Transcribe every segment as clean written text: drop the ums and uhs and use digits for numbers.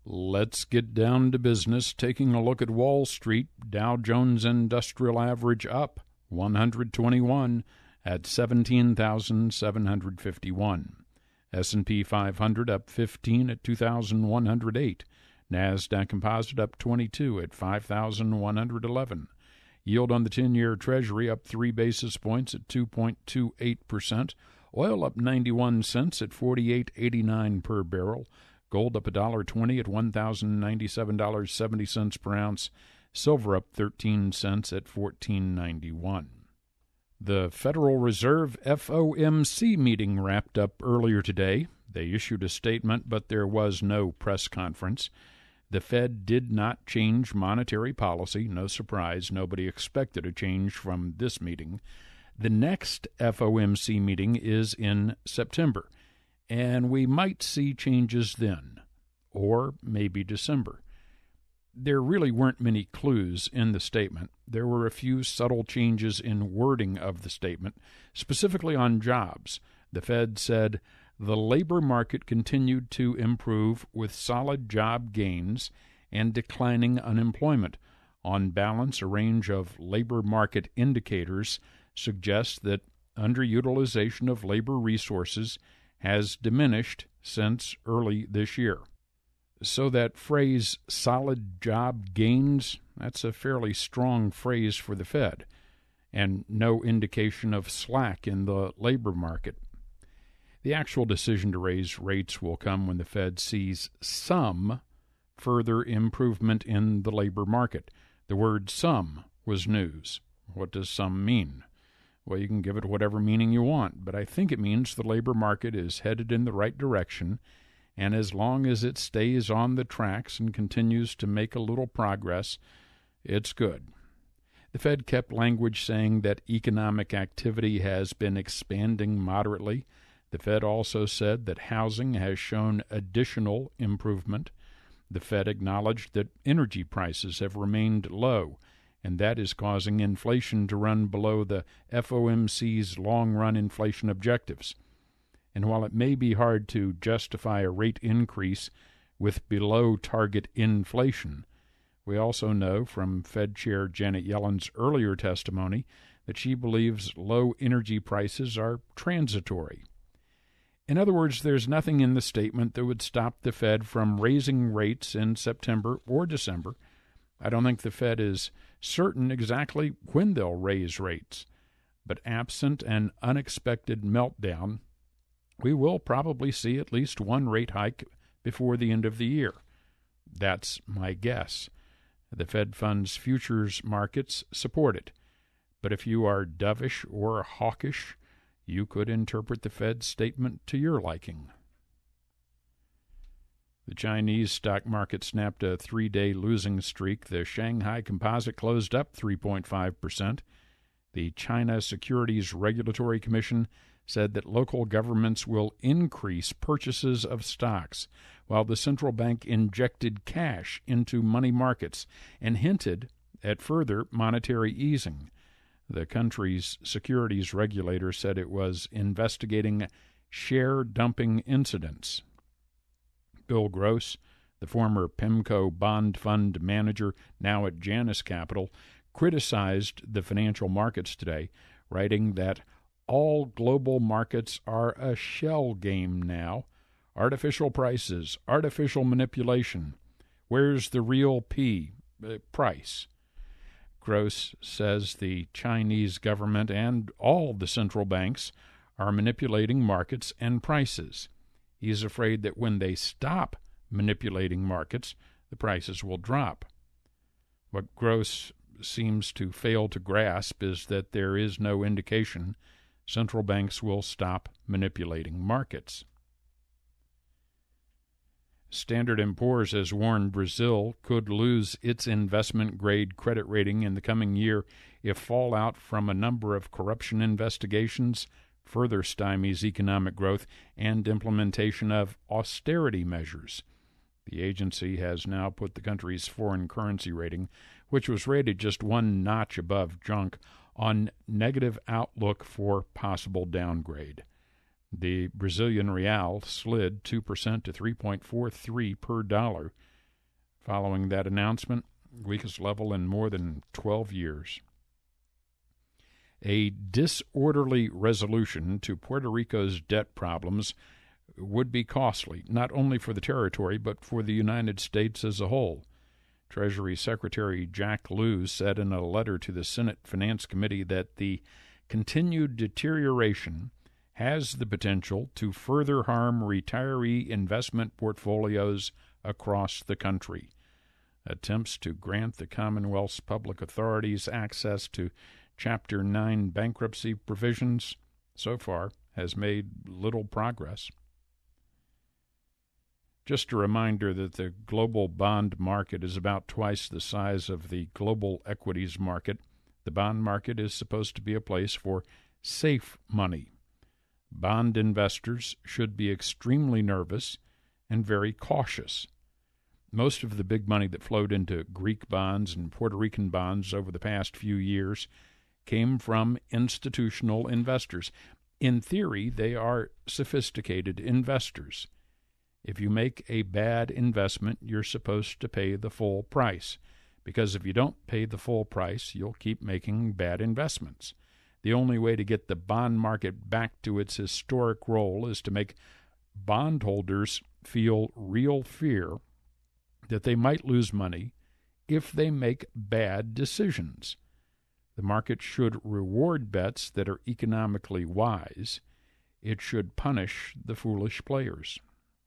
Let's get down to business, taking a look at Wall Street. Dow Jones Industrial Average up 121 at 17,751. S&P 500 up 15 at 2,108. NASDAQ Composite up 22 at 5,111. Yield on the 10-year Treasury up 3 basis points at 2.28%. Oil up 91 cents at $48.89 per barrel. Gold up $1.20 at $1,097.70 per ounce. Silver up 13 cents at $14.91. The Federal Reserve FOMC meeting wrapped up earlier today. They issued a statement, but there was no press conference. The Fed did not change monetary policy. No surprise, nobody expected a change from this meeting. The next FOMC meeting is in September, and we might see changes then, or maybe December. There really weren't many clues in the statement. There were a few subtle changes in wording of the statement, specifically on jobs. The Fed said the labor market continued to improve with solid job gains and declining unemployment. On balance, a range of labor market indicators suggests that underutilization of labor resources has diminished since early this year. So that phrase, solid job gains, that's a fairly strong phrase for the Fed, and no indication of slack in the labor market. The actual decision to raise rates will come when the Fed sees some further improvement in the labor market. The word some was news. What does some mean? Well, you can give it whatever meaning you want, but I think it means the labor market is headed in the right direction, and as long as it stays on the tracks and continues to make a little progress, it's good. The Fed kept language saying that economic activity has been expanding moderately. The Fed also said that housing has shown additional improvement. The Fed acknowledged that energy prices have remained low, and that is causing inflation to run below the FOMC's long-run inflation objectives. And while it may be hard to justify a rate increase with below-target inflation, we also know from Fed Chair Janet Yellen's earlier testimony that she believes low energy prices are transitory. In other words, there's nothing in the statement that would stop the Fed from raising rates in September or December. I don't think the Fed is certain exactly when they'll raise rates, but absent an unexpected meltdown, we will probably see at least one rate hike before the end of the year. That's my guess. The Fed funds futures markets support it, but if you are dovish or hawkish, you could interpret the Fed's statement to your liking. The Chinese stock market snapped a 3-day losing streak. The Shanghai Composite closed up 3.5%. The China Securities Regulatory Commission said that local governments will increase purchases of stocks, while the central bank injected cash into money markets and hinted at further monetary easing. The country's securities regulator said it was investigating share dumping incidents. Bill Gross, the former PIMCO bond fund manager, now at Janus Capital, criticized the financial markets today, writing that all global markets are a shell game now. Artificial prices, artificial manipulation. Where's the real price? Gross says the Chinese government and all the central banks are manipulating markets and prices. He's afraid that when they stop manipulating markets, the prices will drop. What Gross seems to fail to grasp is that there is no indication central banks will stop manipulating markets. Standard & Poor's has warned Brazil could lose its investment-grade credit rating in the coming year if fallout from a number of corruption investigations further stymies economic growth and implementation of austerity measures. The agency has now put the country's foreign currency rating, which was rated just one notch above junk, on negative outlook for possible downgrade. The Brazilian real slid 2% to 3.43 per dollar. Following that announcement, weakest level in more than 12 years. A disorderly resolution to Puerto Rico's debt problems would be costly, not only for the territory, but for the United States as a whole. Treasury Secretary Jack Lew said in a letter to the Senate Finance Committee that the continued deterioration has the potential to further harm retiree investment portfolios across the country. Attempts to grant the Commonwealth's public authorities access to Chapter 9 bankruptcy provisions so far has made little progress. Just a reminder that the global bond market is about twice the size of the global equities market. The bond market is supposed to be a place for safe money. Bond investors should be extremely nervous and very cautious. Most of the big money that flowed into Greek bonds and Puerto Rican bonds over the past few years came from institutional investors. In theory, they are sophisticated investors. If you make a bad investment, you're supposed to pay the full price, because if you don't pay the full price, you'll keep making bad investments. The only way to get the bond market back to its historic role is to make bondholders feel real fear that they might lose money if they make bad decisions. The market should reward bets that are economically wise. It should punish the foolish players.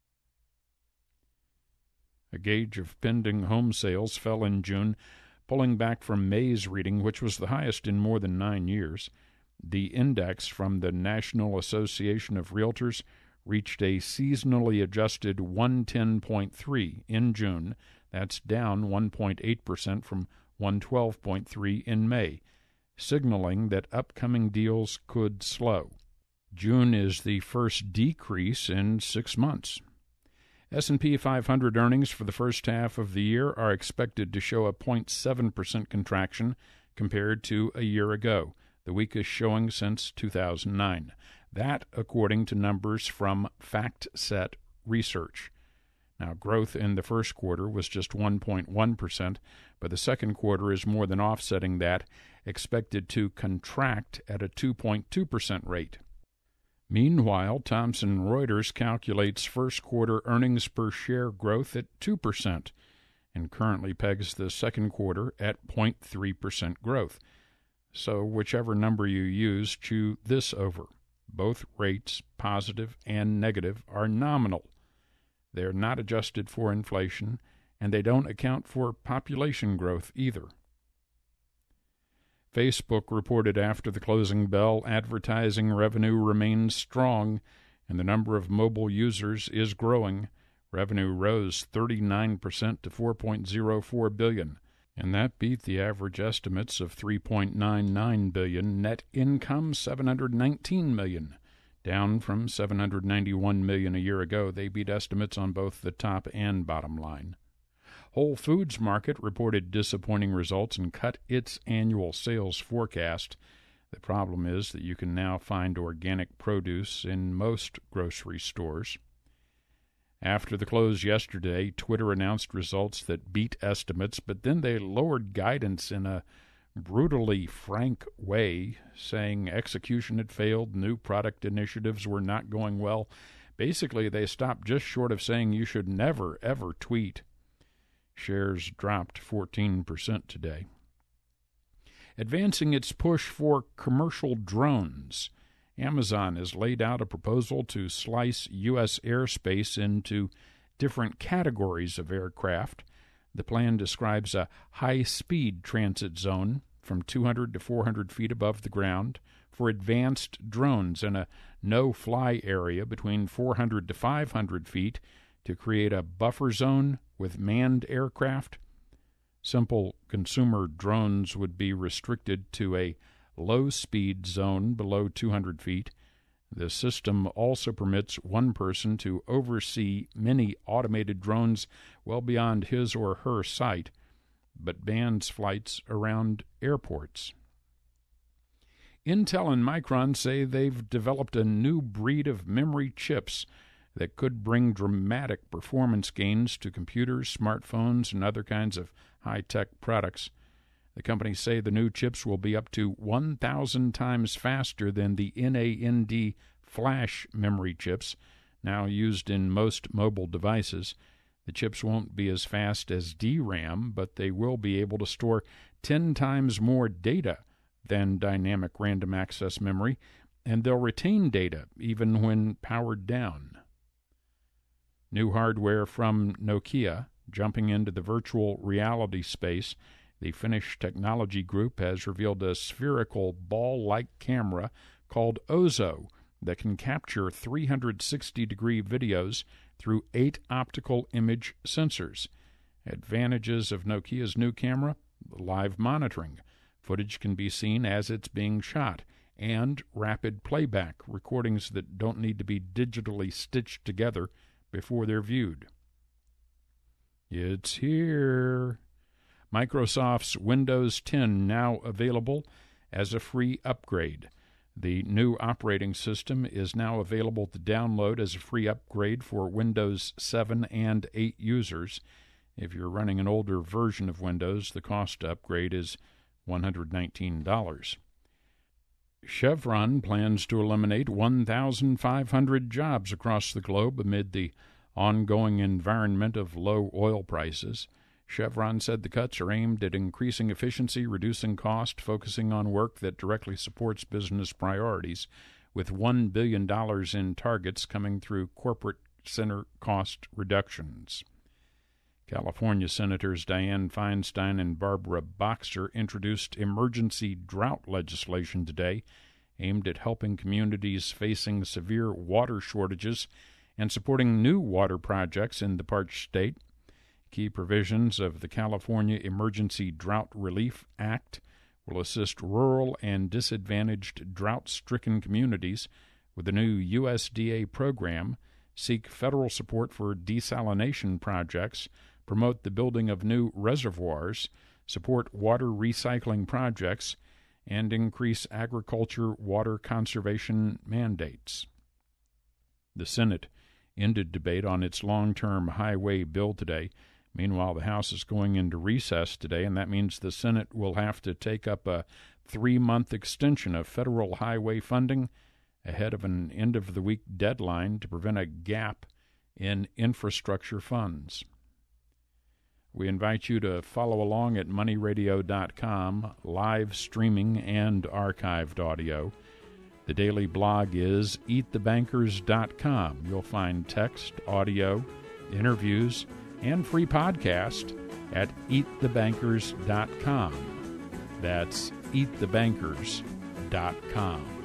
A gauge of pending home sales fell in June, pulling back from May's reading, which was the highest in more than 9 years. The index from the National Association of Realtors reached a seasonally adjusted 110.3 in June. That's down 1.8% from 112.3 in May, signaling that upcoming deals could slow. June is the first decrease in 6 months. S&P 500 earnings for the first half of the year are expected to show a 0.7% contraction compared to a year ago, the weakest showing since 2009. That, according to numbers from FactSet Research. Now, growth in the first quarter was just 1.1%, but the second quarter is more than offsetting that, expected to contract at a 2.2% rate. Meanwhile, Thomson Reuters calculates first quarter earnings per share growth at 2% and currently pegs the second quarter at 0.3% growth. So whichever number you use, chew this over. Both rates, positive and negative, are nominal. They are not adjusted for inflation, and they don't account for population growth either. Facebook reported after the closing bell advertising revenue remains strong, and the number of mobile users is growing. Revenue rose 39% to $4.04 billion, and that beat the average estimates of $3.99 billion. Net income $719 million, down from $791 million a year ago. They beat estimates on both the top and bottom line. Whole Foods Market reported disappointing results and cut its annual sales forecast. The problem is that you can now find organic produce in most grocery stores. After the close yesterday, Twitter announced results that beat estimates, but then they lowered guidance in a brutally frank way, saying execution had failed, new product initiatives were not going well. Basically, they stopped just short of saying you should never, ever tweet. Shares dropped 14% today. Advancing its push for commercial drones, Amazon has laid out a proposal to slice U.S. airspace into different categories of aircraft. The plan describes a high-speed transit zone from 200 to 400 feet above the ground for advanced drones and a no-fly area between 400 to 500 feet to create a buffer zone with manned aircraft. Simple consumer drones would be restricted to a low-speed zone below 200 feet. The system also permits one person to oversee many automated drones well beyond his or her site, but bans flights around airports. Intel and Micron say they've developed a new breed of memory chips that could bring dramatic performance gains to computers, smartphones, and other kinds of high-tech products. The companies say the new chips will be up to 1,000 times faster than the NAND flash memory chips now used in most mobile devices. The chips won't be as fast as DRAM, but they will be able to store 10 times more data than dynamic random access memory, and they'll retain data even when powered down. New hardware from Nokia, jumping into the virtual reality space. The Finnish technology group has revealed a spherical ball-like camera called Ozo that can capture 360-degree videos through 8 optical image sensors. Advantages of Nokia's new camera: live monitoring. Footage can be seen as it's being shot, and rapid playback, recordings that don't need to be digitally stitched together before they're viewed. It's here. Microsoft's Windows 10 now available as a free upgrade. The new operating system is now available to download as a free upgrade for Windows 7 and 8 users. If you're running an older version of Windows, the cost to upgrade is $119. Chevron plans to eliminate 1,500 jobs across the globe amid the ongoing environment of low oil prices. Chevron said the cuts are aimed at increasing efficiency, reducing cost, focusing on work that directly supports business priorities, with $1 billion in targets coming through corporate center cost reductions. California Senators Dianne Feinstein and Barbara Boxer introduced emergency drought legislation today aimed at helping communities facing severe water shortages and supporting new water projects in the parched state. Key provisions of the California Emergency Drought Relief Act will assist rural and disadvantaged drought-stricken communities with a new USDA program, seek federal support for desalination projects, promote the building of new reservoirs, support water recycling projects, and increase agriculture water conservation mandates. The Senate ended debate on its long-term highway bill today. Meanwhile, the House is going into recess today, and that means the Senate will have to take up a 3-month extension of federal highway funding ahead of an end-of-the-week deadline to prevent a gap in infrastructure funds. We invite you to follow along at moneyradio.com, live streaming and archived audio. The daily blog is eatthebankers.com. You'll find text, audio, interviews, and free podcast at eatthebankers.com. That's eatthebankers.com.